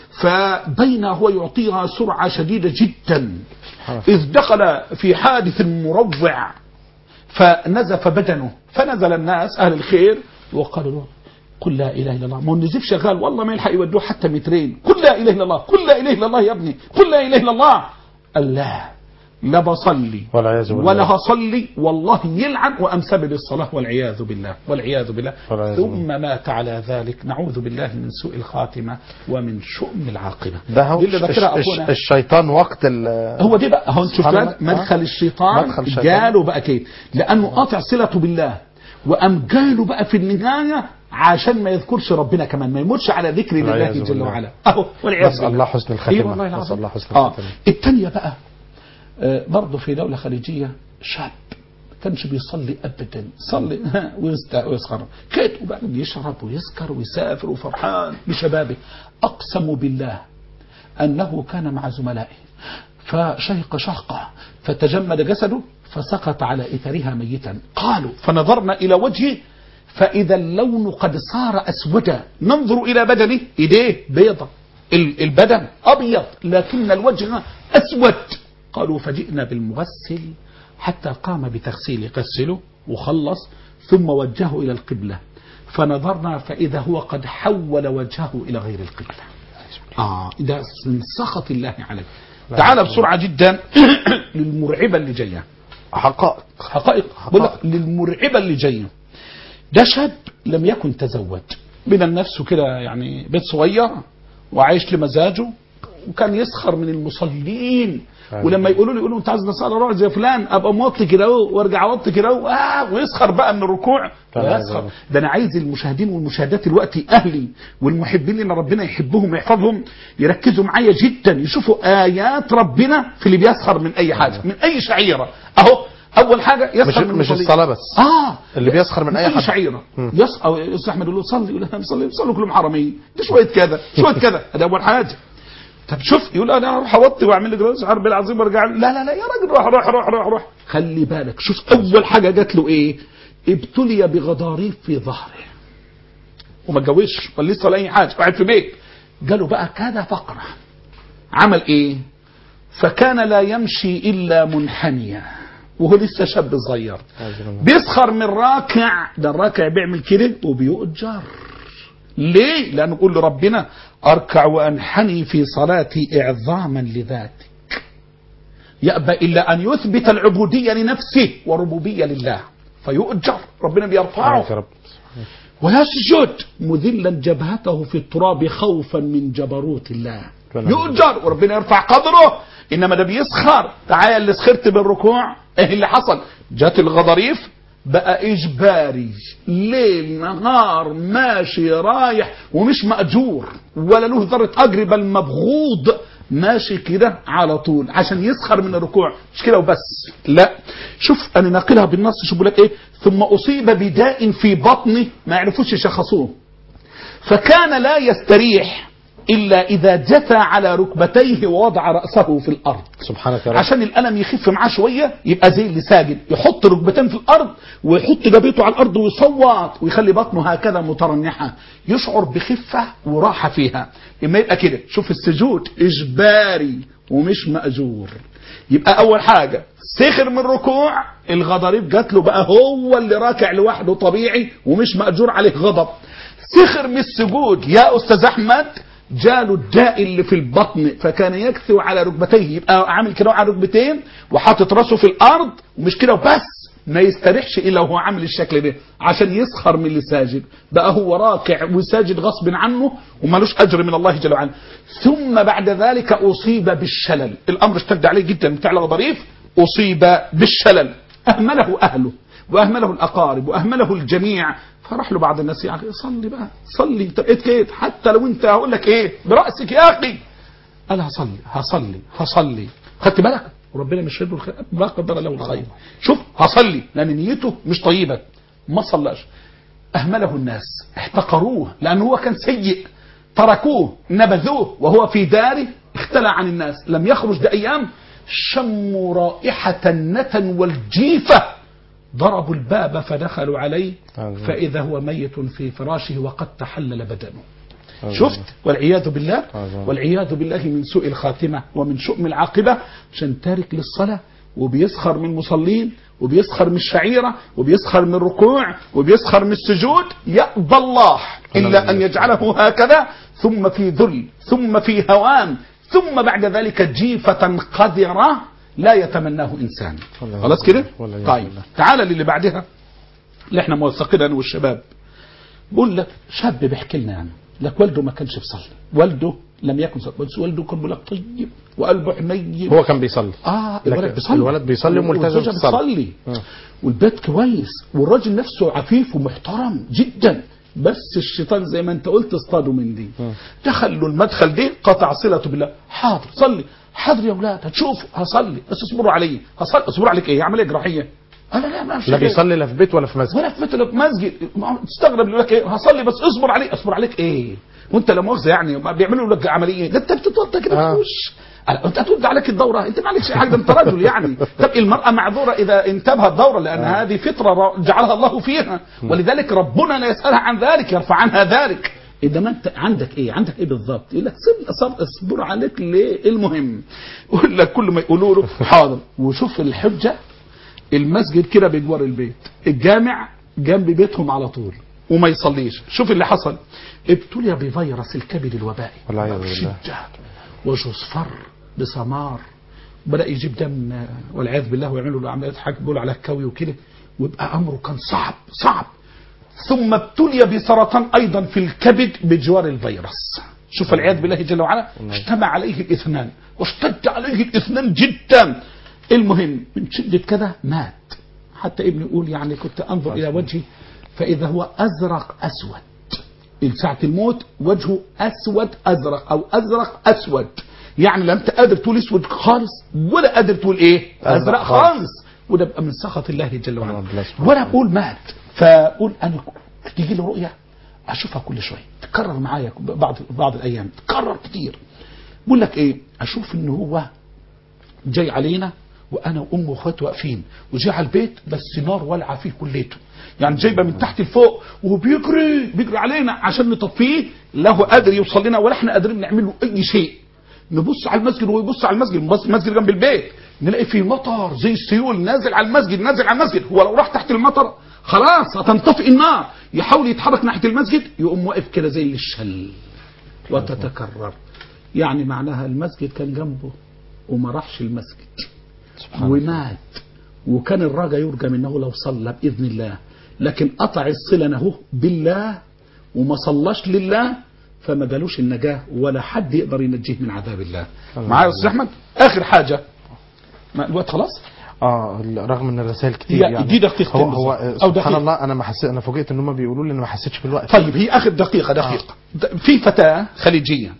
C: فبين هو يعطيها سرعة شديدة جدا إذ دخل في حادث مروع فنزف بدنه. فنزل الناس أهل الخير وقالوا له قل لا إله إلا الله. ما هو النزيف شغال والله ما يلحق يودوه حتى مترين. قل لا إله إلا الله، قل لا إله إلا الله يا ابني، قل لا إله إلا الله. قال لا لا بصلي ولا هصلي والله يلعن وأمسب بالصلاة والعياذ بالله والعياذ بالله. ثم مات على ذلك. نعوذ بالله من سوء الخاتمة ومن شؤم العاقبة.
B: ده هو الشيطان وقت
C: هو دي بقى. هو شوف مدخل الشيطان جاله بقى كده لأنه قاطع صلته بالله، وأم جاله بقى في النهاية عشان ما يذكرش ربنا كمان، ما يموتش على ذكر الله جل وعلا. اهو والعياذ بالله.
B: الله حسن الخاتمة.
C: أيوة الله حسن الخاتمة. آه. الثانية بقى آه برضه في دولة خليجية شاب كانش بيصلي ابدا، صلي ويسخر كده وبعدين يشرب ويسكر ويسافر وفرحان بشبابه. اقسم بالله انه كان مع زملائه فشهق شهقه فتجمد جسده فسقط على اثرها ميتا. قالوا فنظرنا الى وجهه فإذا اللون قد صار أسودا. ننظر إلى بدنه، إيديه بيضة، البدن أبيض لكن الوجه أسود. قالوا فجئنا بالمغسل حتى قام بتغسيله، غسله وخلص ثم وجهه إلى القبلة. فنظرنا فإذا هو قد حول وجهه إلى غير القبلة. آه ده من سخط الله عليه. تعال بسرعة جدا للمرعبة اللي جاية.
B: حقائق
C: حقائق بقول لك للمرعبة اللي جاية. ده شاب لم يكن تزوج، بين النفس كده يعني بيت صغير وعايش لمزاجه، وكان يسخر من المصلين. ولما يقولوا له يقولوا انت عايز نصلي روح زي فلان ابقى موطي كده وارجع اوطي كده اه ويسخر بقى من الركوع ويسخر. ده انا عايز المشاهدين والمشاهدات دلوقتي اهلي والمحبين ان ربنا يحبهم ويحفظهم يركزوا معايا جدا، يشوفوا ايات ربنا في اللي بيسخر من اي حاجه من اي شعيره. اهو اول حاجه يسخر من
B: مش الصلاه بس،
C: اه
B: اللي بيسخر من اي حاجه
C: شعيره. يسخر يا احمد يقول له صلي، يقول له صلي صلوا كلهم حراميه، ده شويه كذا شويه كذا. ده اول حاجه. طب شوف يقول انا اروح اوطي واعمل لي جواز حرب العظيم وارجع. لا لا لا يا راجل روح روح روح روح روح. خلي بالك شوف اول حاجه جات له ايه؟ ابتلي بغضاريف في ظهره وما اتجوزش ولا لسه ولا اي حاجه، قاعد في بيت. جاله بقى كذا فقره. عمل ايه؟ فكان لا يمشي الا منحنيا وهو لسه شاب صغير. بيسخر من راكع، ده الراكع بيعمل كده وبيؤجر. ليه؟ لأنه يقول لربنا أركع وأنحني في صلاتي إعظاما لذاتك. يأبى إلا أن يثبت العبودية لنفسه وربوبية لله فيؤجر، ربنا بيرفعه. ويسجد مذلا جبهته في التراب خوفا من جبروت الله، يؤجر وربنا يرفع قدره. إنما ده بيسخر. تعالى اللي سخرت بالركوع ايه اللي حصل؟ جات الغضاريف بقى إجباري، ليل نهار ماشي رايح ومش مأجور ولا له ذرة أجر بل مبغوض، ماشي كده على طول عشان يسخر من الركوع. مش كده وبس، لا شوف أنا ناقلها بالنص. شوف بقول لك إيه؟ ثم أصيب بداء في بطنه ما يعرفوش يشخصوه، فكان لا يستريح إلا إذا جثى على ركبتيه ووضع رأسه في الأرض.
B: سبحانك يا رب.
C: عشان الألم يخف معاه شوية يبقى زي اللي ساجد، يحط ركبتين في الأرض ويحط جبهته على الأرض ويصوت ويخلي بطنه هكذا مترنحة، يشعر بخفة وراحة فيها. إما يبقى كده. شوف السجود إجباري ومش مأجور. يبقى أول حاجة سخر من ركوع، الغضاريف جات له بقى هو اللي راكع لوحده طبيعي ومش مأجور عليه غضب. سخر من السجود يا أستاذ أحمد، جاله الداء اللي في البطن فكان يكثو على ركبتيه، يبقى عامل كده على ركبتين وحاطط راسه في الارض، ومش كده وبس، ما يستريحش الا وهو عامل الشكل ده عشان يسخر من اللي ساجد، بقى هو راكع وساجد غصب عنه ومالوش اجر من الله جل وعلا. ثم بعد ذلك اصيب بالشلل، الامر اشتد عليه جدا بتاع الغضاريف، اصيب بالشلل، اهمله اهله واهمله الاقارب واهمله الجميع. فراح له بعض الناس يا اخي صلي بقى، صلي انت بقيت كده، حتى لو انت هقول لك ايه براسك يا اخي، قال هصلي هصلي هصلي، خدت بالك؟ وربنا مش يده الخير، ما قدر له الخير. شوف هصلي لان نيته مش طيبه، ما صلاش. اهمله الناس، احتقروه لانه هو كان سيء، تركوه نبذوه وهو في داره اختلى عن الناس، لم يخرج ده ايام شموا رائحه النتن والجيفه، ضربوا الباب فدخلوا عليه فإذا هو ميت في فراشه وقد تحلل بدنه. شفت؟ والعياذ بالله، والعياذ بالله من سوء الخاتمة ومن شؤم العاقبة، عشان تارك للصلاة وبيسخر من المصلين وبيسخر من الشعيرة وبيسخر من الركوع وبيسخر من السجود، يأبى الله إلا أن يجعله هكذا، ثم في ذل ثم في هوان ثم بعد ذلك جيفة قذرة لا يتمناه إنسان. خلاص كده؟ طيب تعال للي بعدها اللي احنا موثقين انا والشباب. بقول لك شاب بيحكي لنا يعني لك والده ما كانش بيصلي، والده لم يكن صلي، بس والده كان بيقول لك طيب وقلبه حنين،
B: هو كان بيصلي
C: اه الولد بيصلي،
B: الولد بيصلي وملتزم
C: بيصلي والبيت كويس والراجل نفسه عفيف ومحترم جدا، بس الشيطان زي ما انت قلت اصطادوا من دي، دخل له المدخل دي قطع صلته بالله. حاضر صلي، حاضر يا اولاد هتشوفوا هصلي بس اصبروا علي، هصلي اصبروا عليك ايه؟ عمليه جراحيه؟ انا لا ما
B: لا بيصلي لا في بيت ولا في مسجد
C: ولا في بيت ولا في مسجد. تستغرب يقول لك ايه هصلي بس اصبر علي، اصبر عليك ايه؟ وانت لا مؤاخذه يعني بيعملوا لك عمليه، ده انت بتتوضى كده
B: آه.
C: تخش انت هترد عليك الدوره، انت ما عليكش حاجه، انت رجل يعني. طب المراه معذوره اذا انتبهت الدوره لان آه. هذه فطره جعلها الله فيها، ولذلك ربنا لا يسالها عن ذلك، يرفع عنها ذلك. انما انت عندك ايه؟ عندك ايه بالضبط؟ يقول لك اصبر عليك ليه؟ المهم يقول لك كل ما يقولوا له حاضر. وشوف الحجه، المسجد كده بجوار البيت، الجامع جنب بيتهم على طول وما يصليش. شوف اللي حصل، ابتلي بفيروس الكبد الوبائي، شجة وجه اصفر بسمار، بدأ يجيب دم والعياذ بالله ويعملوا له عمليات حاجة بيقولوا عليها كوي وكده، ويبقى امره كان صعب صعب. ثم ابتلي بسرطان ايضا في الكبد بجوار الفيروس. شوف العياذ بالله جل وعلا، اجتمع عليه الاثنان واشتد عليه الاثنان جدا. المهم من شدة كده مات. حتى ابني يقول يعني كنت انظر الى وجهي فاذا هو ازرق اسود، ساعة الموت وجهه اسود ازرق او ازرق اسود، يعني لا انت قادر تقول اسود خالص ولا قادر تقول ايه ازرق خالص، وده بقى من سخط الله جل وعلا. ولا بقول مات، فاقول انا تيجي لي رؤيا اشوفها كل شويه تكرر معايا بعض بعض الايام تكرر كتير. بقول لك ايه، اشوف ان هو جاي علينا وانا وامه واخواته واقفين، وجاي على البيت بس نار والعه فيه كليته، يعني جايبه من تحت لفوق وبيجري بيجري علينا عشان نطفيه، لا هو قادر يوصل لنا ولا احنا قادرين نعمل له اي شيء. نبص على المسجد وهو يبص على المسجد، المسجد جنب البيت، نلاقي فيه مطر زي السيول نازل على المسجد نازل على المسجد. هو لو راح تحت المطر خلاص هتنطفئ النار، يحاول يتحرك ناحيه المسجد يقوم واقف كده زي الشل وتتكرر. يعني معناها المسجد كان جنبه وما راحش المسجد ومات، وكان الرجا يرجى منه لو صلى باذن الله، لكن قطع الصله له بالله وما صلاش لله، فما جالوش النجاه ولا حد يقدر ينجيه من عذاب الله. معايا يا استاذ احمد؟ اخر حاجه الوقت خلاص.
B: اه رغم ان الرسائل كتير
C: يعني دي دقيقتين
B: هو, هو
C: أو
B: سبحان
C: دقيقة.
B: الله انا ما حسيت، انا فوجئت ان هم بيقولوا لي ان ما حسيتش بالوقت.
C: طيب هي اخر دقيقه دقيقه آه. في فتاه خليجيه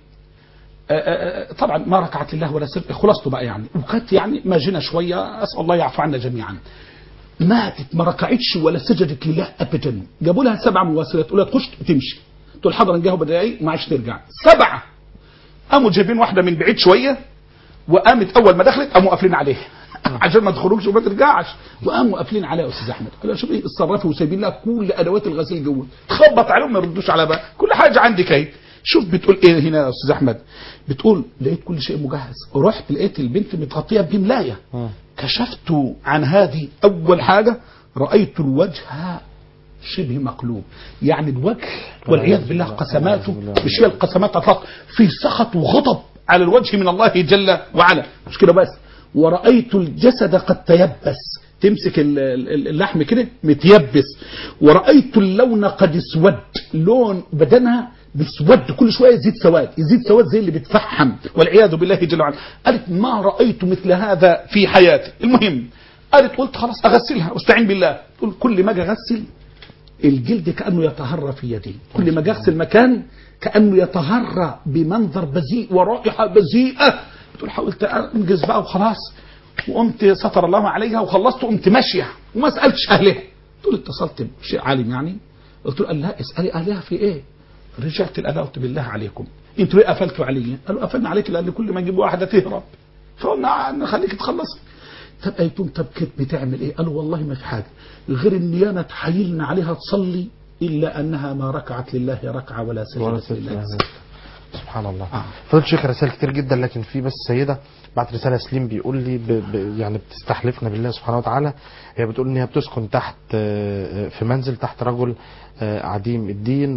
C: طبعا ما ركعت لله ولا سر، خلاصته بقى يعني، وكانت يعني ماجنه شويه، اسال الله يعفو عنا جميعا. ماتت ما ركعتش ولا سجدت لله ابدا، جابوا لها سبع مواسلات، تقول لها تخش تمشي، تقول حاضر نجاوب بدقايق ما عادش ترجع. سبعه قاموا جايبين واحده من بعيد شويه، وقامت اول ما دخلت قاموا قافلين عليها عشان ما تخرجش وما ترجعش، وقاموا قافلين عليها. يا استاذ احمد قال شوف ايه اتصرفوا وسايبين لها كل ادوات الغسيل جوه، تخبط عليهم ما يردوش على بقى، كل حاجه عندك اهي. شوف بتقول ايه هنا يا استاذ احمد، بتقول لقيت كل شيء مجهز، رحت لقيت البنت متغطيه بملايه، كشفت عن هذه اول حاجه رايت الوجه شبه مقلوب، يعني الوجه والعياذ بالله قسماته مش هي القسمات اطلاق، في سخط وغضب على الوجه من الله جل وعلا. مش كده بس، ورأيت الجسد قد تيبس، تمسك اللحم كده متيبس، ورأيت اللون قد اسود، لون بدنها بيسود كل شويه، يزيد سواد يزيد سواد زي اللي بتفحم والعياذ بالله جل وعلا. قالت ما رأيت مثل هذا في حياتي. المهم قالت قلت خلاص اغسلها واستعين بالله. تقول كل ما اجي اغسل الجلد كأنه يتهرى في يدي، كل ما اجي اغسل مكان كأنه يتهرى بمنظر بذيء ورائحة بذيئة. تقول حاولت انجز بقى وخلاص، وقمت ستر الله عليها وخلصت وقمت ماشيه وما سالتش اهلها. تقول اتصلت بشيء عالم يعني، قلت له قال لا اسالي اهلها في ايه. رجعت قلت بالله عليكم انتوا ليه قفلتوا علي؟ قالوا قفلنا عليك لان كل ما نجيب واحده تهرب، فقلنا نخليك تخلصي. طب ايتم طب كنت بتعمل ايه؟ قالوا والله ما في حاجه غير ان انا تحايلنا عليها تصلي الا انها ما ركعت لله ركعه ولا سجدت لله.
B: سبحان الله. آه. فضلت شيخ رسائل كتير جدا، لكن في بس سيدة بعت رسالة سليم بيقول لي ب... ب... يعني بتستحلفنا بالله سبحانه وتعالى. هي بتقول ان هي بتسكن تحت في منزل تحت رجل عديم الدين،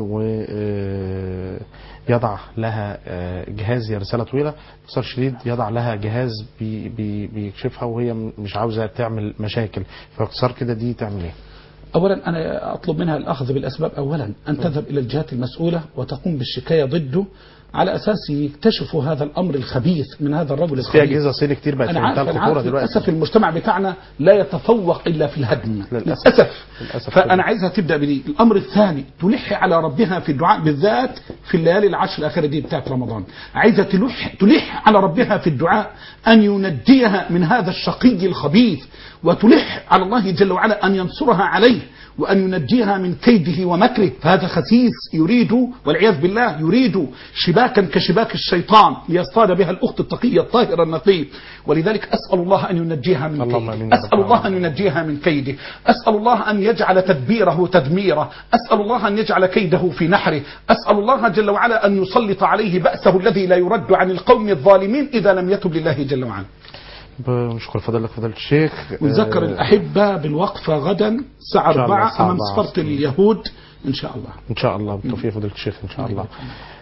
B: ويضع لها جهاز، هي رسالة طويلة باختصار شديد، يضع لها جهاز بي... بي... بيكشفها وهي مش عاوزة تعمل مشاكل، فاختصار كده دي تعمل ايه؟
C: أولا أنا أطلب منها الأخذ بالأسباب. أولا أن تذهب إلى الجهات المسؤولة وتقوم بالشكاية ضده على أساس يكتشفوا هذا الأمر الخبيث من هذا الرجل الخبيث.
B: في أجهزة صيني كتير بقت في منتهى الخطورة دلوقتي.
C: للأسف المجتمع بتاعنا لا يتفوق إلا في الهدم للأسف, للأسف. للأسف. فأنا عايزها تبدأ بدي. الأمر الثاني تلح على ربها في الدعاء، بالذات في الليالي العشر الأخيرة دي بتاعت رمضان. عايزة تلح تلح على ربها في الدعاء أن ينجيها من هذا الشقي الخبيث، وتلح على الله جل وعلا أن ينصرها عليه وأن ينجيها من كيده ومكره. فهذا خسيس يريد والعياذ بالله يريد شباكا كشباك الشيطان ليصطاد بها الأخت التقية الطاهرة النقية. ولذلك أسأل الله أن ينجيها من كيده، أسأل الله أن ينجيها من كيده، أسأل الله أن يجعل تدبيره تدميره، أسأل الله أن يجعل كيده في نحره، أسأل الله جل وعلا أن يسلط عليه بأسه الذي لا يرد عن القوم الظالمين إذا لم يتب لله جل وعلا.
B: بنشكر فضلك فضيلة الشيخ.
C: ونذكر آه الأحبة بالوقفة غدا الساعة أربعة أمام سفارة اليهود إن شاء الله.
B: إن شاء الله بالتوفيق فضيلة الشيخ إن شاء الله.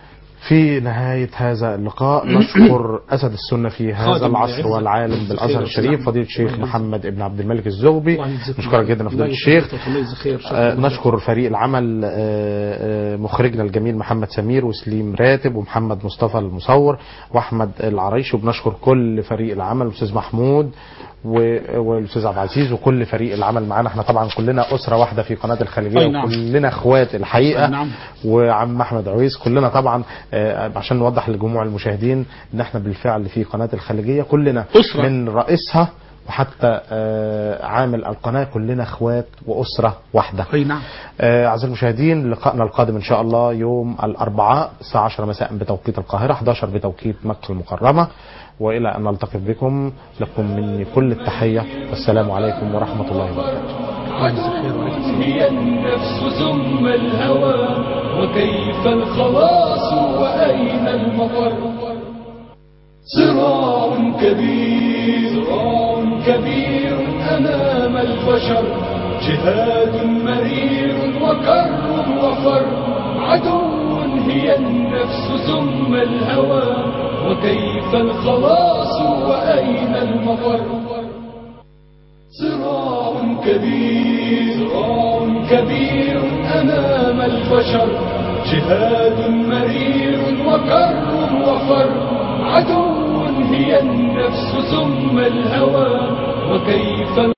B: في نهاية هذا اللقاء نشكر أسد السنة في هذا العصر والعالم بالأزهر الشريف فضيلة الشيخ محمد ابن عبد الملك الزغبي. نشكرك جدا فضيلة الشيخ. آه نشكر فريق العمل، آه مخرجنا الجميل محمد سمير وسليم راتب ومحمد مصطفى المصور وأحمد العريش. وبنشكر كل فريق العمل الأستاذ محمود والاستاذ عبد العزيز وكل فريق العمل معانا. احنا طبعا كلنا اسره واحده في قناه الخليجيه
C: نعم.
B: وكلنا اخوات الحقيقه.
C: نعم.
B: وعم احمد عويس كلنا طبعا عشان نوضح لجموع المشاهدين ان احنا بالفعل في قناه الخليجيه كلنا
C: أسرة.
B: من رئيسها وحتى عامل القناه كلنا اخوات واسره واحده.
C: اي نعم.
B: اعزائي المشاهدين لقائنا القادم ان شاء الله يوم الاربعاء الساعه عشرة مساء بتوقيت القاهره، احد عشر بتوقيت مكه المكرمه. وإلى أن نلتقي بكم لكم مني كل التحية والسلام عليكم ورحمة الله وبركاته.
A: هي النفس ثم الهوى وكيف الخلاص وأين المفر. صراع كبير صراع كبير أمام البشر، جهاد مرير وكر وفر. عدو هي النفس ثم الهوى وكيف الخلاص وأين المفر. صراع كبير صراع كبير أمام البشر، جهاد مرير وكر وفر. عدو هي النفس ثم الهوى وكيف